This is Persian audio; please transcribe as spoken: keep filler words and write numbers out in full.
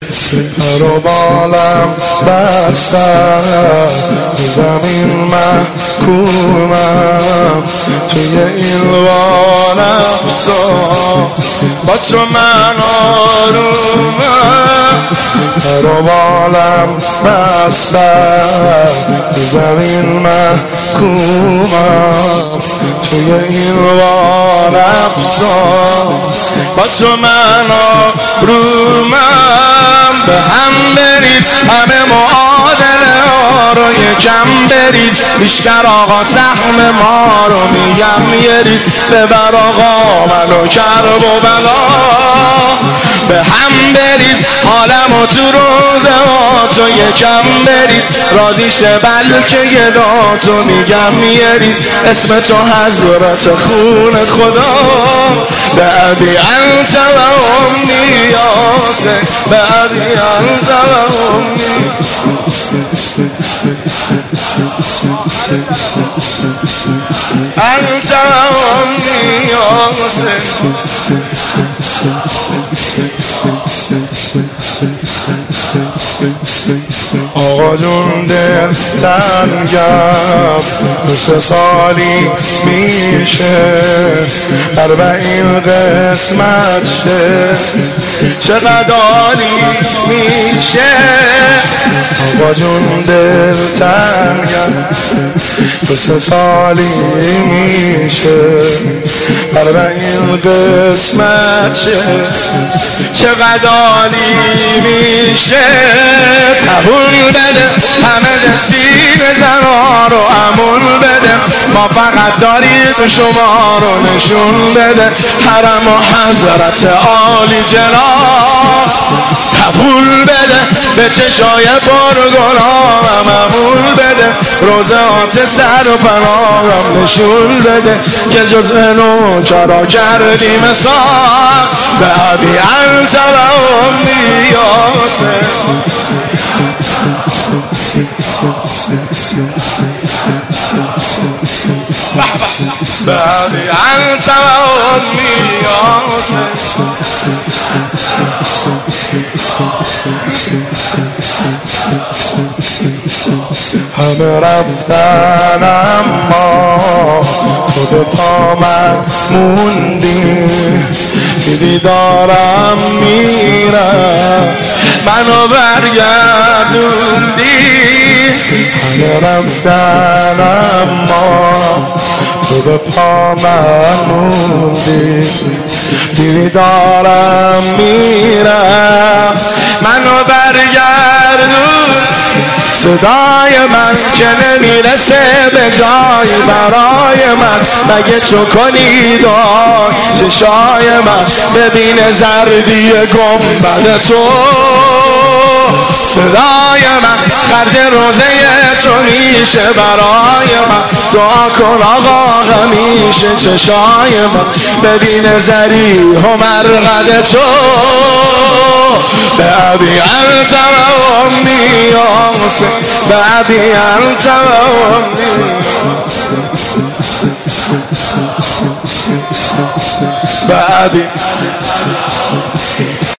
پر و بالم بستم زمین محکومم توی این وان افسان با تو من آرومم پر و بالم بستم زمین محکومم توی این وان افسان با تو من آرومم به هم بریز همه معادله ها رو یکم بریز بیشتر آقا سهم ما رو میگم یه ریز ببر آقا منو کرب و بلا به هم بریز حالم و تو روزه ها تو یکم بریز راضی شه بلکه یه تو میگم یه ریز اسم تو حضرت خون خدا به ابی انت و امی یاسر به ابی انت و امی انت و امی یاسر آقا جون دل تنگم دو سه سالی میشه اربعین قسمت شه چقدر عالی میشه آقا جون دل تنگم دو سه سالی میشه اربعین قسمت شه چقدر عالی میشه تبون بده همه سین زنها رو امون بده ما فقط داریم شما رو نشون بده حرم و حضرت عالی جناب تبون بده به چشای پرگناهم امون بده روزات سر و پناهم نشون بده که جزء نوکرا کردیم ساخت به ابی انت و امی یاسر به ابی انت و امی یاسر همه رفتن اما تو به پا من موندی دیدی دارم میرم منو برگردوندی همه رفتن اما تو به پا من موندی دیدی دارم میرم منو برگردوندی صدای من که نمیرسه به جای برای من مگه تو کنی دعای چشای من ببین زردی گنبد تو صدای من خرج روزه تو میشه برای من دعا کن آقا همیشه چشای من ببین زریح و مرقد تو به ابی انت و امی یاسر به ابی انت و امی به ابی